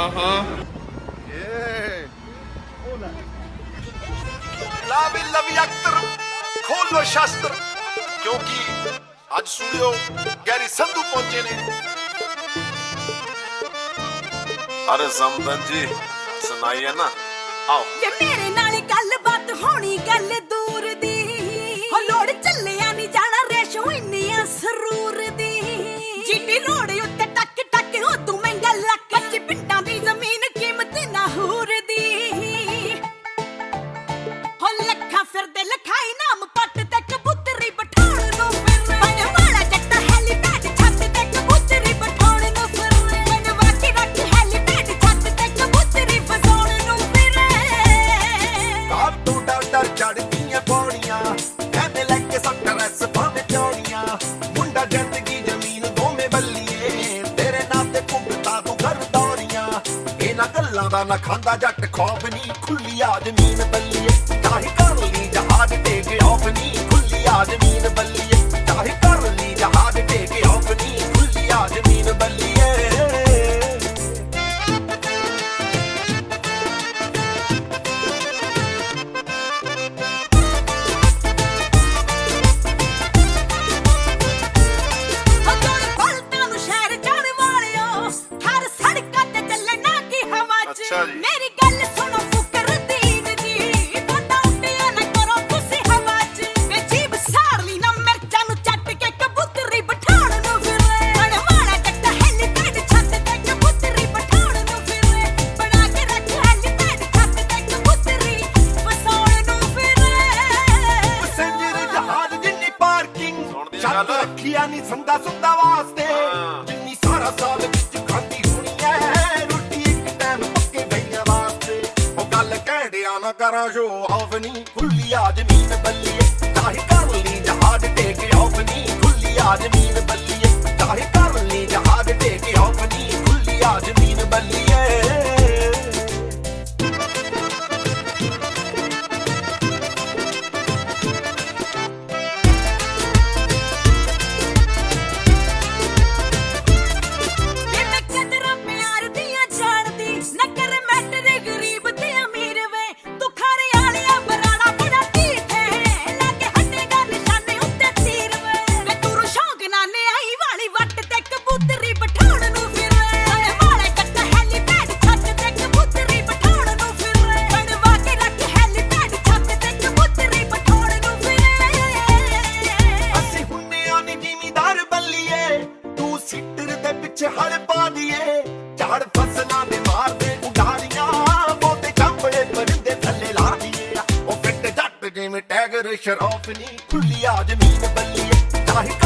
ਲਾ ਵੀ ਲਵੀ ਅਖਤਰ ਖੋਲੋ ਸ਼ਾਸਤਰ ਕਿਉਂਕਿ ਅੱਜ ਸੁਣਿਓ ਗੈਰੀ ਸੰਧੂ ਪਹੁੰਚੇ ਨੇ। ਅਰੇ ਜ਼ਮਦਨ ਜੀ ਸੁਣਾਈਏ ਨਾ, ਆਓ ਵੇ ਮੇਰੇ ਨਾਲ ਗੱਲਬਾਤ ਹੋਣੀ ਗੱਲ ਦੂਰ ਦੀ, ਹੋ ਲੋੜ ਚੱਲਿਆ ਨਹੀਂ ਜਾਣਾ ਰੇਸ਼ੋ ਇੰਨੀਆਂ ਸਰੂਰ ਦੀ, ਜਿੱਡੀ ਰੋੜ ਉੱਤੇ ਟੱਕ ਟੱਕ ਹੋ ਤੂੰ ਮਹਿੰਗਾ ਲੱਕ, ਕੱਚੇ ਪਿੰਡਾਂ ਦੀ ਜ਼ਮੀਨ ਕੀਮਤ ਨਾ ਹੂਰ ਦੀ, ਹੋ ਲੱਖਾਂ ਫਿਰਦੇ ਲਖਾਈ ਨਾਮ ਪੱਟ ਤੇ ਕਬੂਤਰੀ ਬਿਠਾਉਣ ਨੂੰ ਫਿਰ, ਬਣ ਵਾਲਾ ਜੱਟਾ ਹੈਲੀਪੈਡ ਛੱਤ ਤੇ ਕਬੂਤਰੀ ਬਿਠਾਉਣ ਨੂੰ ਫਿਰ, ਬਣਵਾ ਕੇ ਰੱਖ ਹੈਲੀਪੈਡ ਛੱਤ ਤੇ ਕਬੂਤਰੀ ਫਸਾਉਣ ਨੂੰ ਫਿਰ, ਕਾਰ ਤੋਂ ਡਰ ਚੜਦੀਆਂ ਪੌੜੀਆਂ ਐਵੇਂ ਲੈ ਕੇ ਸੱਟਰਸ ਭਾਵੇਂ ਚੌੜੀਆਂ, ਮੁੰਡਾ ਜ਼ਿੰਦਗੀ ਜ਼ਮੀਨ ਦੋਵੇਂ ਬੱਲੀਏ, ਤੇਰੇ ਨਾਂ ਤੇ ਭੁਗਤਾ ਤੂੰ ਘਰ ਦੌਰੀਆਂ, ਇਹਨਾਂ ਗੱਲਾਂ ਦਾ ਨਾ ਖਾਂਦਾ ਜੱਟ ਖੌਫ ਨਹੀਂ, ਖੁੱਲੀ ਆ ਜ਼ਮੀਨ ਬੱਲੀਏ ਚਾਹੇ ਕਰ ਲਈ ਜਹਾਜ਼ ਟੇਕ ਆਫ ਨਹੀਂ, ਖੁੱਲੀ ਆ ਜ਼ਮੀਨ ਬੱਲੀਏ ਚਾਹੇ ਕਰ ਲਈ ਜਹਾਜ਼ ਟੇਕ ਆਫ ਨਹੀਂ, ਖੁੱਲੀ ਆ ਜ਼ਮੀਨ ਬੱਲੀਏ। ਮੇਰੀ ਗੱਲ ਸੁਣੋ ਫੁਕਰਦੀਨ ਜੀ, ਬੰਦਾ ਉੱਡਿਆ ਨਾ ਕਰੋ ਤੁਸੀਂ ਹਵਾ 'ਚ, ਵੇ ਜੀਭ ਸਾੜ ਲਈ ਨਾ ਮਿਰਚਾਂ ਨੂੰ ਚੱਟ ਕੇ ਕਬੂਤਰੀ ਬਿਠਾਉਣ ਨੂੰ ਫਿਰੇ, ਬਣ ਵਾਲਾ ਜੱਟਾ ਹੈਲੀਪੈਡ ਛੱਤ ਤੇ ਕਬੂਤਰੀ ਬਿਠਾਉਣ ਨੂੰ ਫਿਰੇ, ਬਣਾ ਕੇ ਰੱਖ ਹੈਲੀਪੈਡ ਛੱਤ ਤੇ ਕਬੂਤਰੀ ਫਸਾਉਣ ਨੂੰ ਫਿਰੇ, ਪੈਸੇਂਜਰ ਜਹਾਜ਼ ਜਿੰਨੀ ਪਾਰਕਿੰਗ ਛੱਤ ਰੱਖਿਆ ਨਹੀਂ ਸੰਦਾ ਸੁੱਤਾ ਵਾਸਤੇ, ਜਿੰਨੀ ਸਾਰਾ ਸਾਲ ਵਿੱਚ ਖਾਂਦੀ ਹੋਣੀ ਐ ਰੋਟੀ ਇੱਕ ਟਾਈਮ ਪੱਕੇ ਬਈਆਂ ਵਾਸਤੇ, ਉਹ ਗੱਲ ਕਹਿੜਿਆ ਨਾ ਕਰਾਂ ਸ਼ੋ ਆਫ ਨਹੀਂ, ਖੁੱਲੀ ਆ ਜ਼ਮੀਨ ਬੱਲੀਏ ਚਾਹੇ ਕਰ ਲਈ ਜਹਾਜ਼ ਟੇਕ ਆਫ ਨਹੀਂ, ਖੁੱਲੀ ਆ ਜ਼ਮੀਨ ਬੱਲੀਏ ਚਾਹੇ ਕਰ ਲਈ ਜਹਾਜ਼ ਟੇਕ ਆਫ ਨਹੀਂ, ਖੁੱਲੀ ਆ ਜ਼ਮੀਨ ਬੱਲੀਏ। ਹਲ ਪਾ ਦੀਏ ਝਾੜ ਫਸਲਾਂ ਦੇ ਮਾਰਦੇ ਉਡਾਰੀਆਂ, ਬੋਤੇ ਕੰਬਲੇ ਪਰਿੰਦੇ ਥੱਲੇ ਲਾ ਦੀਏ, ਉਹ ਫਿੱਟ ਜੱਟ ਜਿਵੇਂ ਟੈਗਰ ਸ਼ਰਾਫ ਨਹੀਂ, ਖੁੱਲੀ ਆ ਜ਼ਮੀਨ ਬੱਲੀਏ ਚਾਹੇ